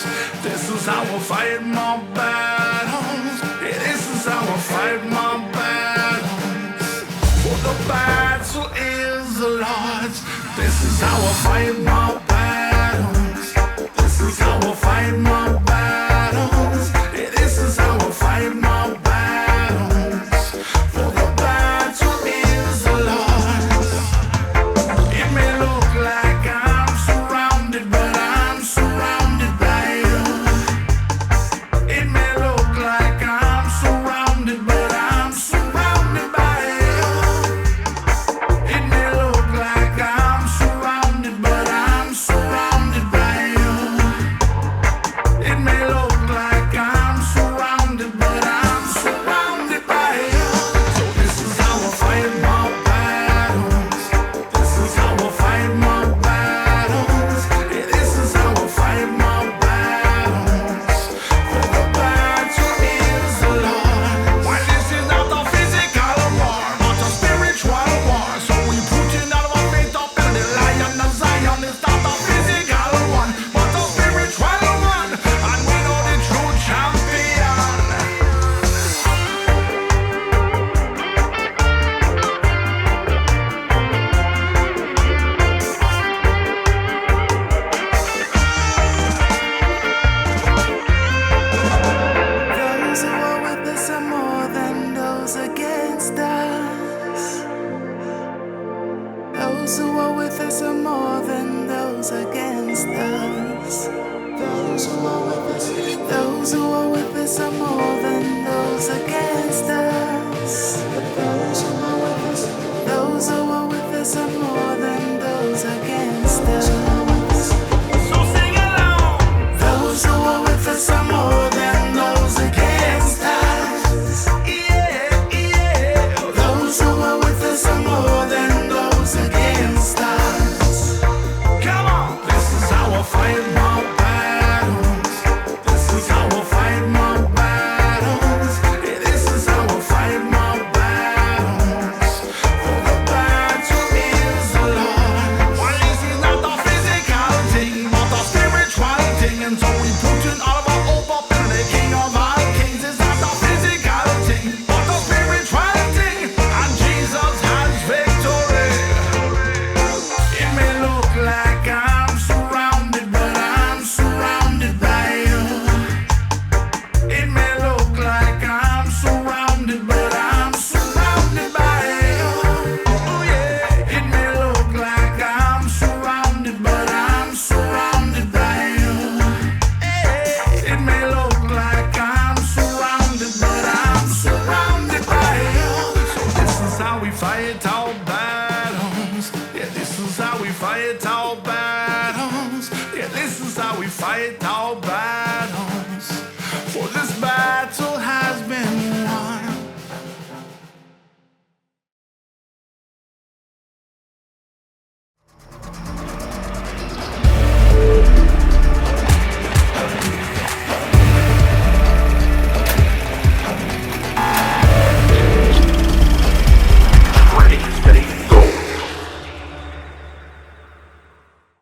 This is how I fight my battles. Yeah, this is how I fight my battles. For the battle is the Lord's. This is how I fight my battles. This is how I fight my battles. Yeah, this is how I fight my battles. For the battle is the Lord's. It may look like I'm surrounded, but I'm surrounded by you. It may look like I'm surrounded, but I'm surrounded by you. It may look like I'm surrounded, but I'm surrounded by you. It may look like I'm surrounded, but I'm surrounded by you. So this is how I fight my battles. This is how I fight my battles. Yeah, this is how I fight my battles. For the battle is the Lord. Well, this is not a physical war, but a spiritual war. So we put in all our faith up in the Lion of Zion. It's not a physical one, but a spiritual one. And we know the true champion. Those who are with us are more than those against us. Those who are with us are more than those against us. Those who are with us, those who are with us are more than those against us. Those who are with us, those who are with us are more than those against us. So sing along. Those who are with us are more than those against us. Yeah, yeah. Those who are with us are more than those against us. Come on. This is how I fight my battles. This is how I fight my battles. Yeah, this is how I fight my battles. For the battle is the Lord. Well, this is not a physical thing, but a spiritual thing. And so we put in all of our hope up in the King of all kings. It's not a physical thing, but a spiritual thing. And Jesus has victory. It may look like I'm surrounded, but I'm surrounded by you. It may look like I'm surrounded, but I'm surrounded by you. Oh yeah. It may look like I'm surrounded, but I'm surrounded by you. It may look like I'm surrounded, but I'm surrounded by you. So this is how we fight our battles. Yeah, this is how we fight our battles. Yeah, this is how we fight our battles. For this battle has